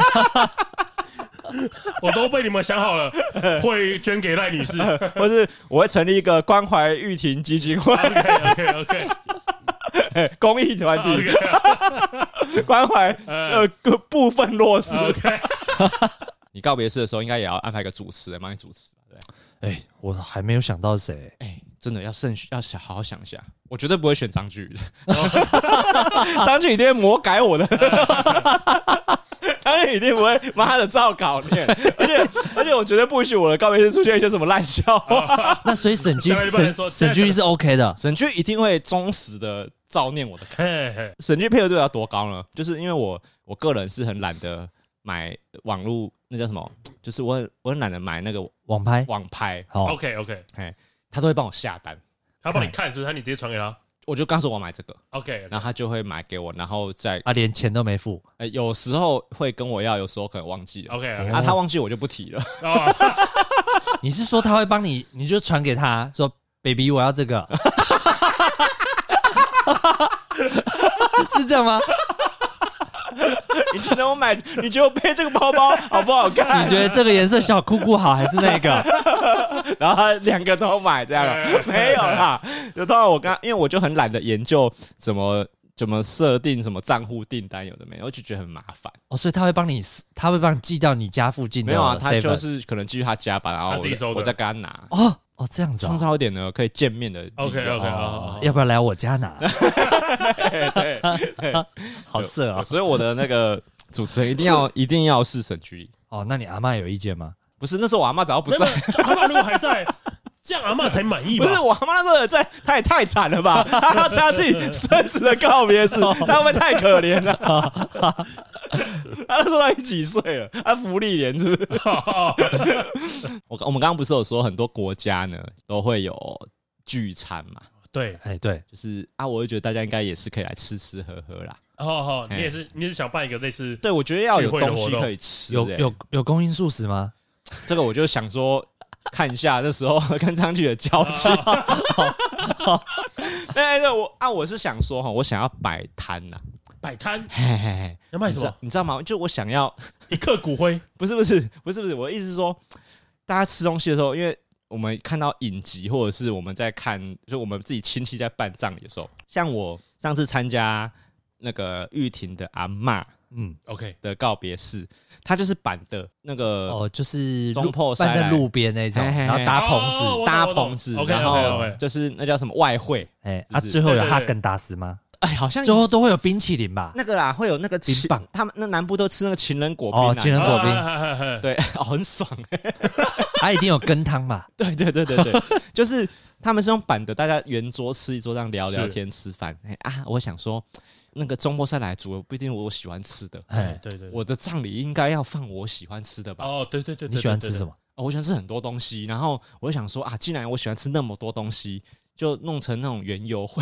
我都被你们想好了，会捐给赖女士， 或是我会成立一个关怀玉婷基金会。 OK， 公益团体，关怀部分弱势。你告别式的时候，应该也要安排一个主持人帮你主持，对。 我还没有想到谁。 真的要好好想一下。我绝对不会选张巨宇，张巨宇一定会魔改我的。张巨宇一定不会妈的照稿念，而且我绝对不许我的告别式出现一些什么烂笑话。 那所以沈居是 OK 的， 沈居一定会忠实的照念我的稿。沈居配合度要多高呢？就是因为我个人是很懒得买网络，那叫什么？就是我很懒得买那个网拍。 OK， 他都会帮我下单， 他帮你看，是不是？你直接传给他， 我就刚说我买这个 ，OK， 然后他就会买给我，然后再连钱都没付， 有时候会跟我要，有时候可能忘记了 ，OK， 他忘记我就不提了。 你是说他会帮你，你就传给他说 ，baby 我要这个，是这样吗？ 你觉得我买？你觉得我背这个包包好不好看？ 你觉得这个颜色小裤裤好还是那个？ 然后他2个都买，这样没有啦。就通常因为我就很懒得研究怎么设定什么账户订单，有的没有，我就觉得很麻烦。 所以他会帮你寄到你家附近的。 没有啊，他就是可能寄去他家吧，然后我再跟他拿。 这样子创造一点呢可以见面的。 OK， 要不要来我家拿？ 对， 好色啊！ 所以我的那个主持人一定要是沈居。 那你阿嬷有意见吗？ 不是，那时候我阿嬷早就不在。 阿嬷如果还在，这样阿嬷才满意吧？ 不是，我阿嬷那时候也在，她也太惨了吧？她要参加自己孙子的告别式，她会不会太可怜了？她那时候他几岁了？她福利连是不是？我们刚刚不是有说很多国家呢都会有聚餐嘛？ 对， 对， 就是我就觉得大家应该也是可以来吃吃喝喝啦。 哦，你也是想办一个类似对，我觉得要有东西可以吃。 有供应素食吗？ 这个我就想说看一下那时候跟张炬的交集。我是想说我想要摆摊呐。 摆摊， 要卖什么？你知道吗？就我想要一克骨灰， 不是，我的意思是说，大家吃东西的时候，因为我们看到影集，或者是我们在看，就我们自己亲戚在办葬礼的时候，像我上次参加那个玉婷的阿嬷 ，OK 的告别式，他就是板的那个就是中破塞办在路边那种，然后搭棚子， 然后就是那叫什么外汇， 最后有哈根达斯吗？ 好像最后都会有冰淇淋吧？ 那个啦，会有那个冰棒， 他们那南部都吃那个情人果冰， 情人果冰， 对，很爽。 它一定有羹汤嘛？ 对，就是他们是用板的，大家圆桌吃一桌，这样聊聊天吃饭。我想说，那个中破塞来煮不一定我喜欢吃的， 对， 我的葬礼应该要放我喜欢吃的吧？ 对， 你喜欢吃什么？ 我喜欢吃很多东西，然后我就想说既然我喜欢吃那么多东西，就弄成那种园游会。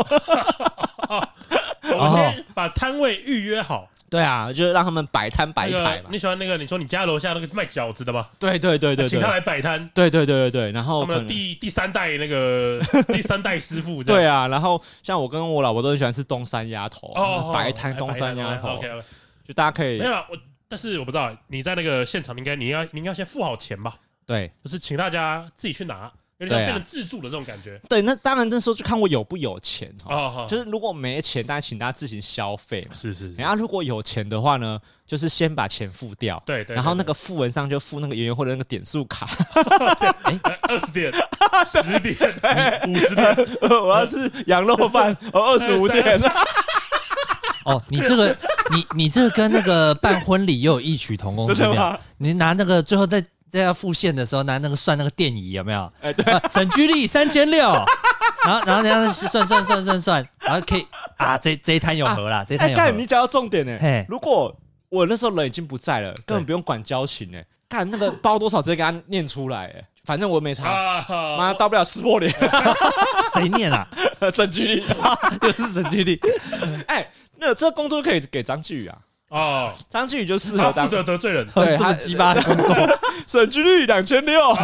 我们先把摊位预约好。 对啊，就是让他们摆摊摆一排嘛。 你喜欢那个？你说你家楼下那个卖饺子的吗？ 对，请他来摆摊。 对，然后他们第三代那个第三代师傅。 对啊，然后像我跟我老婆都很喜欢吃东山鸭头，摆摊东山鸭头。 OK， 就大家可以没有啦，但是我不知道你在那个现场，你应该先付好钱吧？ 对， 就是请大家自己去拿。有点变成自助的这种感觉。 对，那当然那时候就看我有不有钱就是如果没钱，大家请大家自行消费嘛。 是。 然后如果有钱的话呢，就是先把钱付掉。 对。 然后那个付文上就付那个园游会的那个点数卡。 20点、10点、50点， 我要吃羊肉饭，25点。 你这个跟那个办婚礼又有异曲同工之妙。你拿那个最后在要付现的时候拿那个算那个电椅有没有？ 对， 沈居力3600，然后这样算，然后可以这一摊有合啦，这一摊有合。 干，你讲到重点呢。如果我那时候人已经不在了，根本不用管交情呢。干那个包多少直接给他念出来，反正我没差，妈到不了撕破脸。 谁念啊？ 沈居力， 又是沈居力。 那这工作可以给张继宇啊。张继宇就适合当负责得罪人， 对，这么鸡巴的工作。 沈居力2600，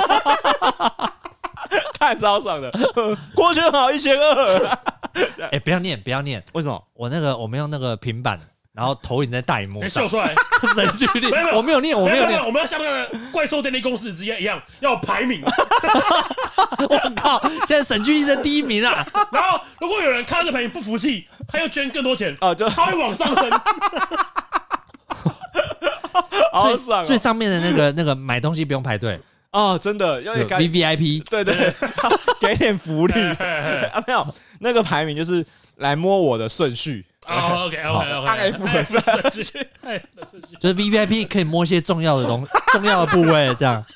看超爽的。郭轩豪1200。 不要念， 为什么？ 我没用那个平板，然后投影在大荧幕上， 秀出来。 沈居力，我没有念， 我们要像那个怪兽电力公司之间一样，要有排名。 我靠，现在沈居力在第1名啊！ 然后如果有人看到这排名不服气，他又捐更多钱，他会往上升。 最上面的那个买东西不用排队真的要有 VVIP， 对，给点福利。没有那个排名就是来摸我的顺序。 OK， 按 F 的顺序， 就是 VVIP 可以摸一些重要的部位，这样。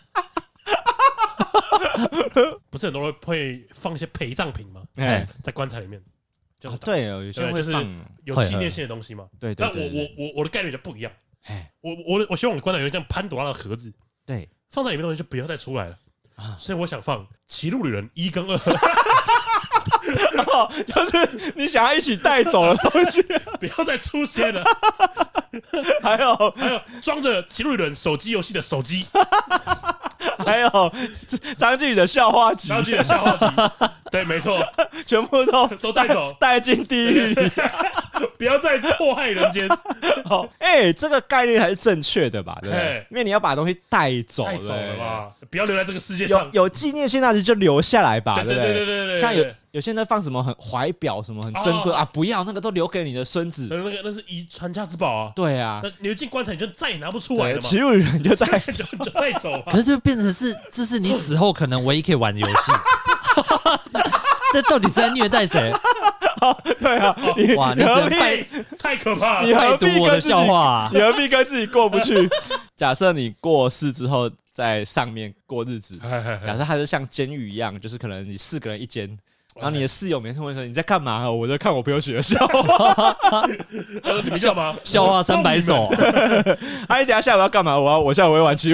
不是很多人会放一些陪葬品吗？在棺材里面。 对，有些人会放有纪念性的东西嘛。 对。 但我的概念就不一样。我希望我的棺材有一像潘朵拉的盒子， 对， 放在里面的东西就不要再出来了所以我想放《歧路旅人》1跟2。 就是你想要一起带走的东西， 不要再出现了。 还有装着《歧路旅人》手机游戏的手机， 还有张继宇的笑话集， 对，没错， 全部都带走， 带进地狱里。 不要再祸害人间。 这个概念还是正确的吧？对不对？因为你要把东西带走了嘛，不要留在这个世界上。 有纪念性价值就留下来吧，对不对？ 像有些人放什么很怀表，什么很珍贵不要那个都留给你的孙子。 那是遗传家之宝啊。 对啊， 那你进棺材你就再也拿不出来了嘛。 歧路人就带走。 可是就变成这是你死后可能唯一可以玩的游戏。这到底是在虐待谁？ 对啊， 哇，你何必太可怕了！ 你何必我的笑话？ 你何必跟自己过不去？假设你过世之后在上面过日子，假设它就像监狱一样，就是可能你4个人一间，然后你的室友每天问说你在干嘛？我在看我朋友写的笑话。 你笑吗？ 笑话300首。 你等下下午要干嘛？我下午会玩棋。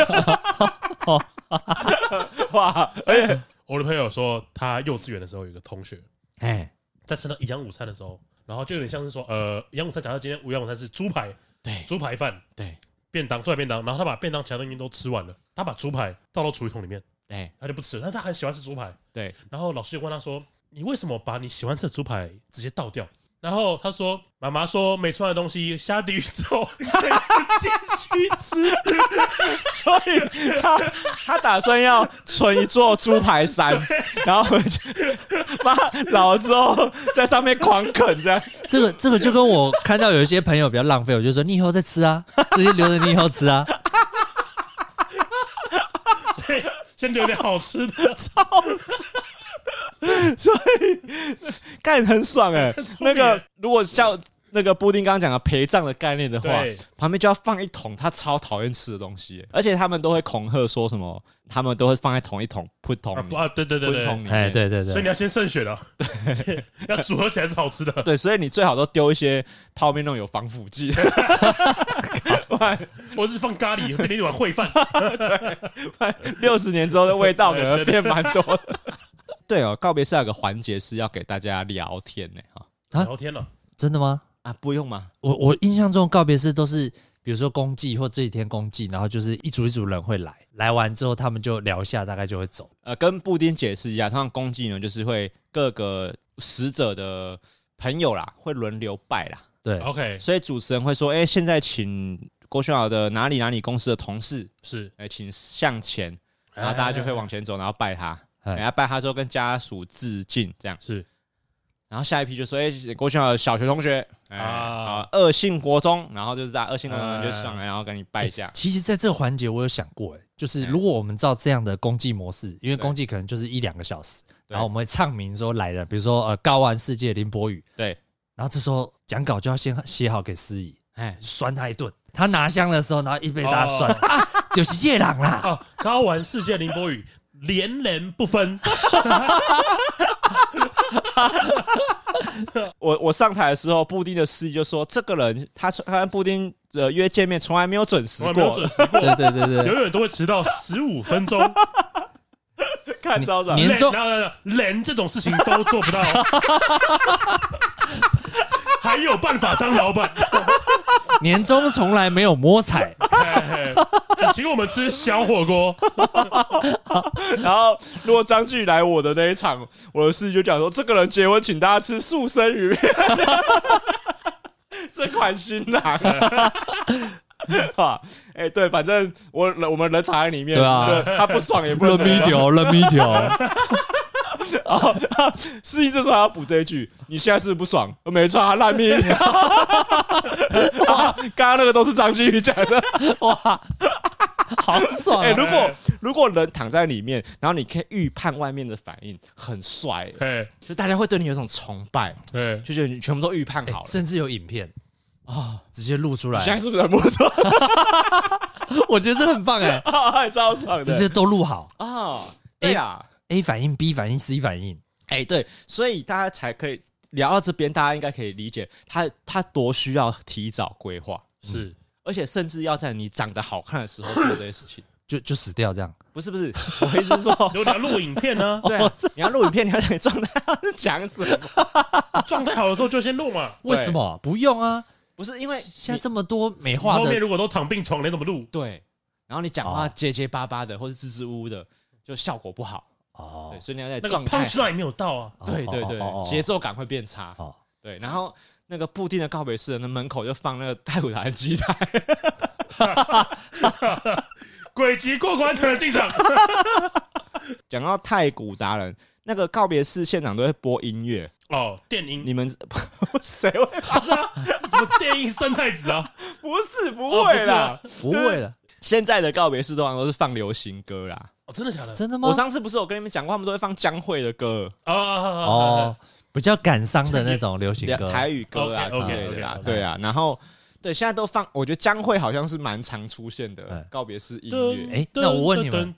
哇！而且我的朋友说，他幼稚园的时候有一个同学，在吃到营养午餐的时候， 然后就有点像是说，营养午餐，假设今天营养午餐是猪排， 对， 猪排饭， 对， 便当，猪排便当，然后他把便当其他东西都吃完了，他把猪排倒到厨余桶里面， 对， 他就不吃了，但他很喜欢吃猪排， 对， 然后老师就问他说：“你为什么把你喜欢吃的猪排直接倒掉？”然后他说：“妈妈说没吃完的东西下地狱之后可以继续吃， 所以他打算要存一座猪排山，然后回去妈老了之后在上面狂啃这样。 这个就跟我看到有一些朋友比较浪费，我就说你以后再吃啊，这些留着你以后吃啊。 所以先留点好吃的。” 所以干很爽那个如果像那个布丁刚刚讲的陪葬的概念的话，旁边就要放一桶他超讨厌吃的东西，而且他们都会恐吓说什么，他们都会放在同一桶扑桶啊，对， 哎，对， 所以你要先慎选啊，要组合起来是好吃的。 对，所以你最好都丢一些泡面那种有防腐剂的， 或是放咖喱，变成一碗烩饭。 对，60年之后的味道可能变蛮多的。对哦，告别式有个环节是要给大家聊天呢， 聊天了， 真的吗？ 啊，不用吗？ 我印象中告别式都是，比如说公祭或这几天公祭，然后就是一组人会来完之后他们就聊一下，大概就会走。 跟布丁解释一下，通常公祭呢就是会各个死者的朋友啦会轮流拜啦。 对 ，OK， 所以主持人会说，现在请郭轩豪的哪里公司的同事是， 请向前，然后大家就会往前走，然后拜他。等下拜他之后跟家属致敬，这样是， 然后下一批就说：“郭轩豪的小学同学二信国中，然后就是在二信国中就上来，然后跟你拜一下。” 其实，在这个环节我有想过，就是如果我们照这样的公祭模式，因为公祭可能就是1-2个小时，然后我们会唱名说来的，比如说高玩世界林博宇， 对， 然后这时候讲稿就要先写好给司仪，酸他一顿。他拿香的时候，然后一被大家酸啊，就是这人啦。 哦，高玩世界林博宇。连人不分。 我上台的时候，布丁的司仪就说：“这个人他跟布丁约见面从来没有准时过， 对， 永远都会迟到15分钟。” 看招长， 年终人这种事情都做不到，还有办法当老板。 年终从来没有摸彩， 只请我们吃小火锅。 然后如果张巨来我的那一场，我的司仪就讲说：“这个人结婚请大家吃素生鱼面。”这款新郎。对，反正我们人躺在里面， 对啊， 他不爽也不能扔米条。 司仪这时候还要补这一句：“你现在是不是不爽？没错，他烂命。”刚刚那个都是张继宇讲的， 哇，好爽！ 如果人躺在里面，然后你可以预判外面的反应，很帅，就大家会对你有一种崇拜，就觉得你全部都预判好了， 甚至有影片直接录出来。 你现在是不是很不爽？ 我觉得这很棒超爽的， 直接都录好对呀。 A 反应 B 反应 C 反应， 对，所以大家才可以聊到这边，大家应该可以理解他多需要提早规划， 是， 而且甚至要在你长得好看的时候做这些事情， 就死掉这样。 不是，我意思是说， 你要录影片呢？ 对，你要录影片，你要讲状态讲什么？ 状态好的时候就先录嘛。 为什么不用啊？ 不是因为现在这么多美化的， 后面如果都躺病床，你怎么录？ 对，然后你讲话结结巴巴的，或是支支吾吾的，就效果不好。对，所以你要在状态 punchline没有到啊。 对，节奏感会变差。对，然后那个布丁的告别式的门口就放那个太古达人机台， 鬼级过关才能进场。 讲到太古达人，那个告别式现场都会播音乐电音。 你们谁会？ 是啊，什么电音生太子啊？ 不会啦， 不会了。 现在的告别式通常都是放流行歌啦。 真的假的？ 真的吗？ 我上次不是有跟你们讲过，他们都会放江蕙的歌比较感伤的那种流行歌、 台语歌啊之类的啦。对啊，然后现在都放，我觉得江蕙好像是蛮常出现的告别式音乐。 那我问你们，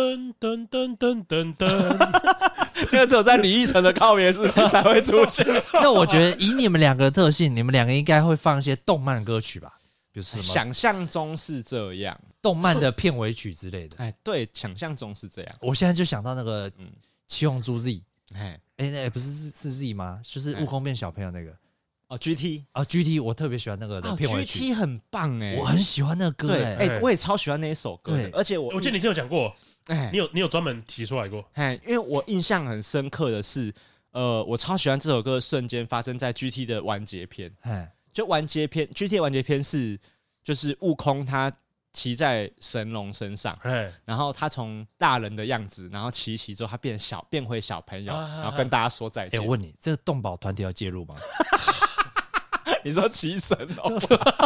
那个只有在李奕晨的告别式才会出现。 那我觉得以你们两个的特性，你们两个应该会放一些动漫歌曲吧？就是想象中是这样， 动漫的片尾曲之类的。 对，想象中是这样。 我现在就想到那个七龙珠 Z， 那不是 Z 吗？就是悟空变小朋友那个， GT 我特别喜欢那个的片尾曲 ，GT 很棒哎， 我很喜欢那个歌哎，我也超喜欢那一首歌，而且我记得你之前有讲过，你有专门提出来过， 因为我印象很深刻的是，我超喜欢这首歌的瞬间发生在 GT 的完结篇，就完结篇 GT 的完结篇是就是悟空他骑在神龙身上，然后他从大人的样子，然后骑之后他变回小朋友，然后跟大家说再见。 我问你，这个动保团体要介入吗？ 你说骑神龙？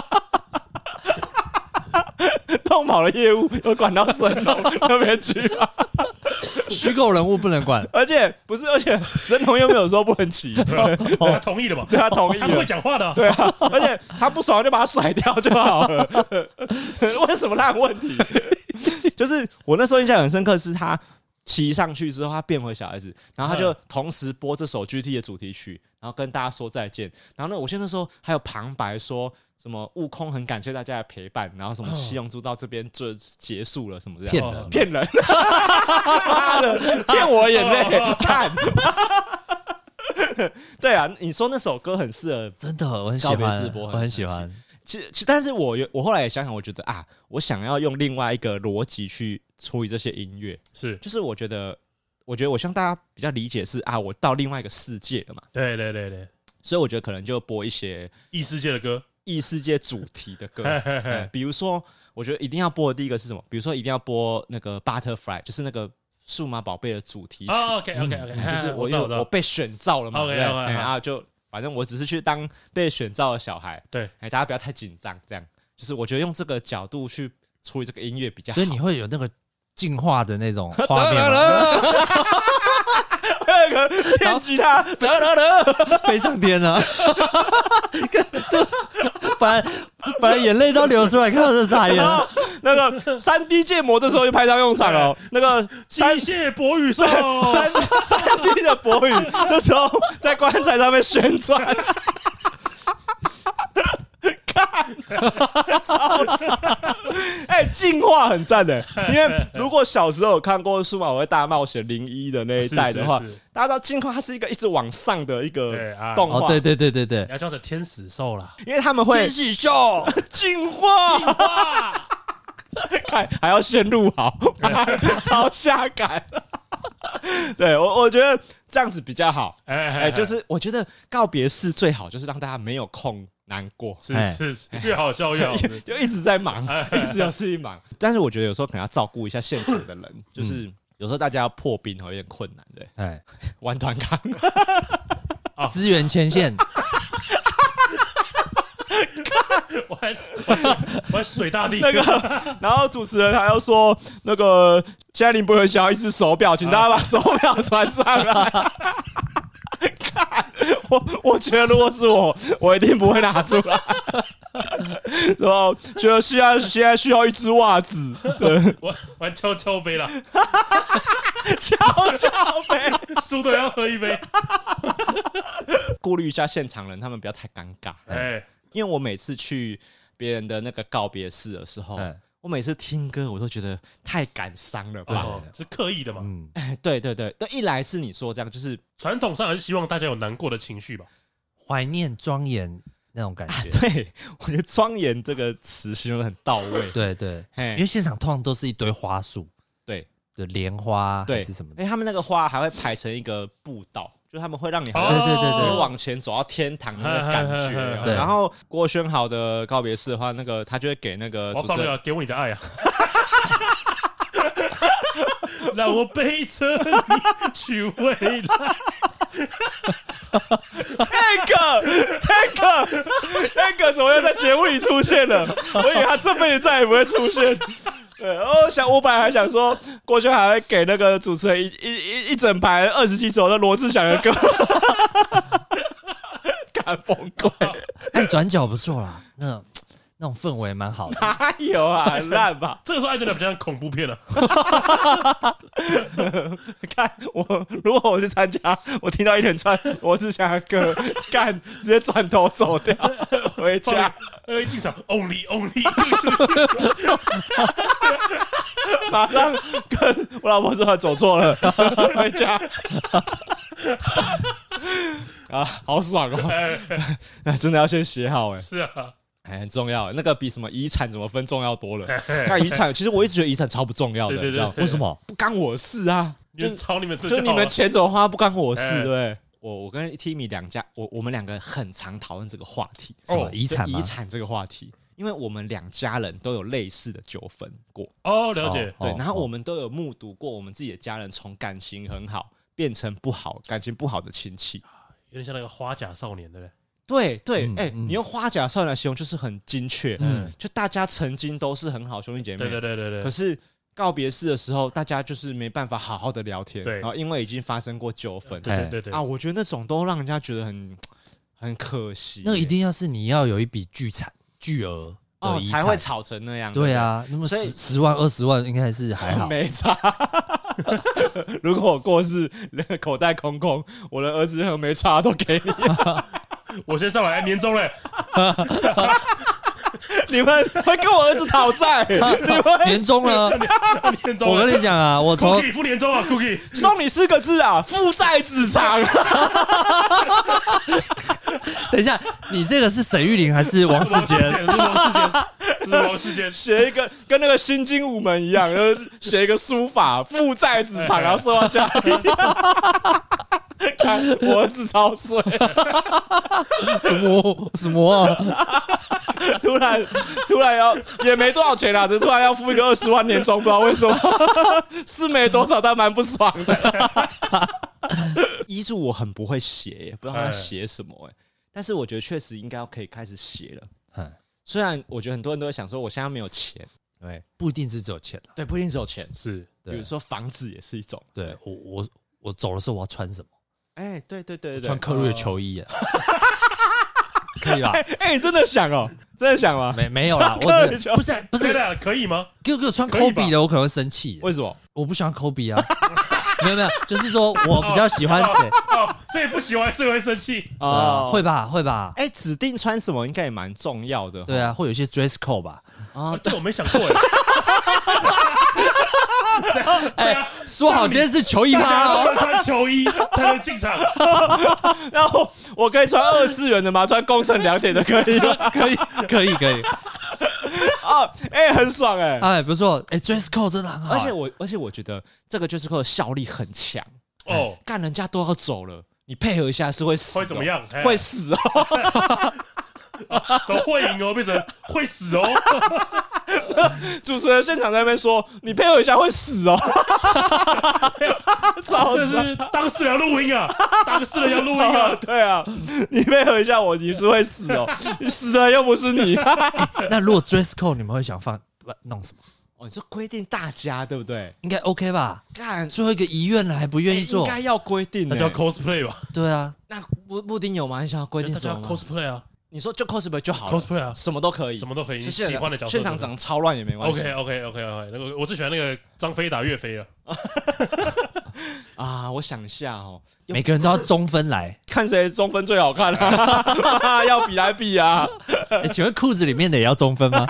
动保的业务有管到神龙那边去吗？ 虚构人物不能管， 而且神龙又没有说不能骑， 他同意的嘛？ 对，他同意， 他会讲话的， 对啊，而且他不爽就把他甩掉就好了。为什么他有问题？就是我那时候印象很深刻，是他骑上去之后，他变回小孩子，然后他就同时播这首 GT 的主题曲，然后跟大家说再见。然后呢，我记得那时候还有旁白说什么悟空很感谢大家的陪伴，然后什么七龙珠到这边就结束了什么这样，骗人，妈的，骗我眼泪，看。对啊，你说那首歌很适合， 真的，我很喜欢，我很喜欢。 但是我后来也想想，我觉得我想要用另外一个逻辑去处理这些音乐，就是我觉得我希望大家比较理解是我到另外一个世界了嘛， 对， 所以我觉得可能就播一些异世界的歌， 异世界主题的歌，比如说我觉得一定要播的第一个是什么？比如说一定要播那个 Butterfly， 就是那个数码宝贝的主题曲。 OK， 就是我被选召了嘛，然后就反正我只是去当被选召的小孩， 对， 大家不要太紧张，这样就是我觉得用这个角度去处理这个音乐比较好。 所以你会有那个进化的那种画面吗？ 那个电吉他飞上天了，这反正眼泪都流出来，看到这傻眼。 那个3D 建模这时候就派上用场了，那个机械博宇兽 3D 的博宇这时候在棺材上面旋转。超赞！进化很赞的，因为如果小时候有看过《数码宝贝大冒险01》的那一代的话，大家知道进化它是一个一直往上的一个动画， 对， 要叫成天使兽啦， 因为他们会天使兽进化，看还要先录好，超下感。对我觉得这样子比较好，就是我觉得告别式最好就是让大家没有空难过， 是越好笑越好， 就一直在忙，一直有事情忙。但是我觉得有时候可能要照顾一下现场的人，就是有时候大家要破冰有点困难，对，玩团康， 支援前线。 我还水大地那个，然后主持人还要说那个现在林博文想要一只手表，请大家把手表传上来。看，我觉得如果是我一定不会拿出来。然后觉得现在需要一只袜子， 玩跷跷杯啦， 跷跷杯， 输的要喝一杯， 顾虑一下现场人，他们不要太尴尬。因为我每次去别人的那个告别式的时候，我每次听歌我都觉得太感伤了吧， 是刻意的嘛？ 对，一来是你说这样，就是传统上还是希望大家有难过的情绪吧， 怀念庄严那种感觉。 对，我觉得庄严这个词形容得很到位。 对，因为现场通常都是一堆花束， 对， 莲花还是什么的， 他们那个花还会排成一个步道。就他们会让你对往前走到天堂的那个感觉。然后郭轩豪的告别式的话，那个他就会给那个主持人给我你的爱啊，让我背着你去未来。 Tank 怎么又在节目里出现了？我以为他这辈子再也不会出现。对，我本来还想说，郭轩还会给那个主持人一整排20几首的罗志祥的歌，干崩溃。 转角不错啦，那种氛围蛮好的。 哪有啊，很烂吧？ 这个时候爱真的比较像恐怖片了。 看如果我去参加，我听到一连串罗志祥的歌，干直接转头走掉回家。 一进场 only， 马上跟我老婆说他走错了，回家。 啊，好爽哦！真的要先写好是啊， 很重要，那个比什么遗产怎么分重要多了。干遗产，其实我一直觉得遗产超不重要的， 对你知道为什么？不干我的事啊！ 就抄你们的， 就你们钱怎么花不干我的事，对不对？我跟 Timmy 两家，我们两个很常讨论这个话题， 什么遗产吗？ 遗产这个话题，因为我们两家人都有类似的纠纷过。 哦，了解。 对，然后我们都有目睹过我们自己的家人从感情很好变成感情不好的亲戚， 有点像那个花甲少年，对不对？ 对，你用花甲少年来形容就是很精确。就大家曾经都是很好兄弟姐妹， 对。 可是告别式的时候，大家就是没办法好好的聊天，然后因为已经发生过纠纷， 对啊，我觉得那种都让人家觉得很可惜。 那一定要是你要有一笔巨额的遗产才会吵成那样。 对啊，那么10万20万应该是还好， 没差。如果我过世口袋空空，我的儿子和没差都给你。 我先上来，年终嘞。 你们会跟我儿子讨债？你们年终了，我跟你讲啊，我从 Cookie 付年终啊 ，Cookie 送你4个字啊，负债子偿。 等一下，你这个是沈玉琳还是王世坚？ 是王世坚， 写一个跟那个新精武门一样，写一个书法，负债子偿，然后送到家里。看我儿子超衰， 什么啊？ 突然也没多少钱啦，只是突然要付一个20万年终，不知道为什么，是没多少，但蛮不爽的。遗嘱我很不会写，不知道他写什么但是我觉得确实应该可以开始写了。虽然我觉得很多人都会想说，我现在没有钱，对， 不一定是只有钱了， 对，不一定只有钱， 是， 比如说房子也是一种。 对，我走的时候我要穿什么？ 对， 穿科瑞球衣啊。可以吧？ 你真的想哦？真的想吗？ 没有啦，我不是可以吗？ 给我穿 Kobe 的，我可能会生气。 为什么？ 我不喜欢 Kobe 啊。没有，就是说我比较喜欢谁所以不喜欢是会生气会吧？ 指定穿什么应该也蛮重要的。 对啊，会有一些 dress code 吧？ 对，我没想过说好今天是球衣趴哦，穿球衣才能进场。 然后我可以穿24元的吗？穿工程2点的可以吗？ 可以。 很爽不错，dress code 真的很好。 而且我觉得这个 dress code 的效力很强干人家都要走了，你配合一下是会死， 会怎么样？ 会死哦。 从会赢哦变成会死哦。 主持人现场在那边说：“你配合一下会死哦。” 这是当事人要录音啊，当事人要录音啊。 对啊，你配合一下我，你是会死哦，你死的又不是你。 那如果 dress code 你们会想弄什么？ 你说规定大家对不对？ 应该 OK 吧？ 干， 最后一个遗愿了还不愿意做， 应该要规定， 那叫 cosplay 吧？ 对啊， 那布丁有吗？你想要规定什么吗？ cosplay 啊。 你说就 cosplay 就好了 ，cosplay 啊， 什么都可以， 你喜欢的角色， 现场长超乱也没关系。 OK， 那个我最喜欢那个张飞打岳飞了。 我想一下哦， 每个人都要中分来， 看谁中分最好看啊！要比来比啊！ 请问裤子里面的也要中分吗？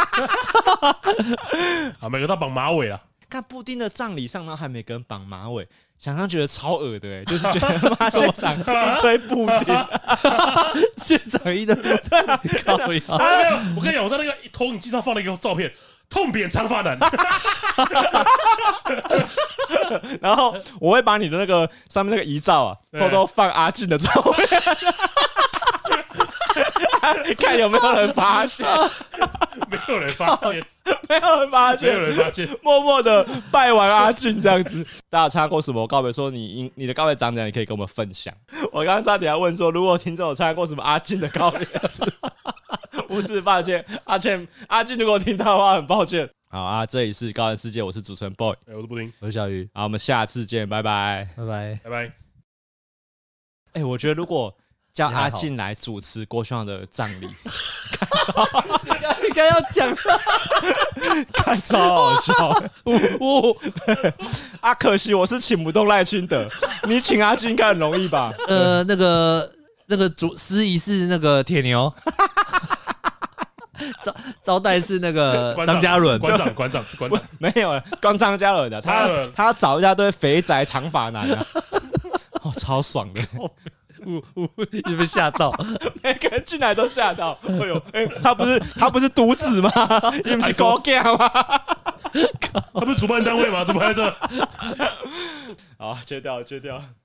每个都绑马尾啊。 看布丁的葬礼上，然后还每个人绑马尾，想象觉得超恶的就是觉得现场一堆布丁， 现场一堆对啊， 我跟你讲，我在那个投影机上放了一个照片，痛扁长发男。 然后我会把你的那个上面那个遗照偷偷放阿进的照片，看有没有人发现。 没有人发现， 默默的拜完阿俊这样子。大家参加过什么告别？说你的告别长怎样，你可以跟我们分享。我刚刚差点要问说，如果听众有参加过什么阿俊的告别式，不是，抱歉，阿俊如果听到的话，很抱歉。好这里是高玩世界，我是主持人 boy， 我是布丁， 我是小鱼。 好，我们下次见，拜拜。我觉得如果叫阿进来主持郭兄的葬礼， 应该要讲， 看超好笑。对可惜我是请不动赖清德，你请阿进应该很容易吧？ 那个司仪是那个铁牛。招待是那个张嘉伦， 馆长是馆长， 没有光张嘉伦的，他找一大堆肥宅长发男超爽的。 你被吓到， 每个人进来都吓到。哎呦，他不是独子吗？你不是高价吗？ 他不是主办单位吗？怎么还在这？ 好，切掉。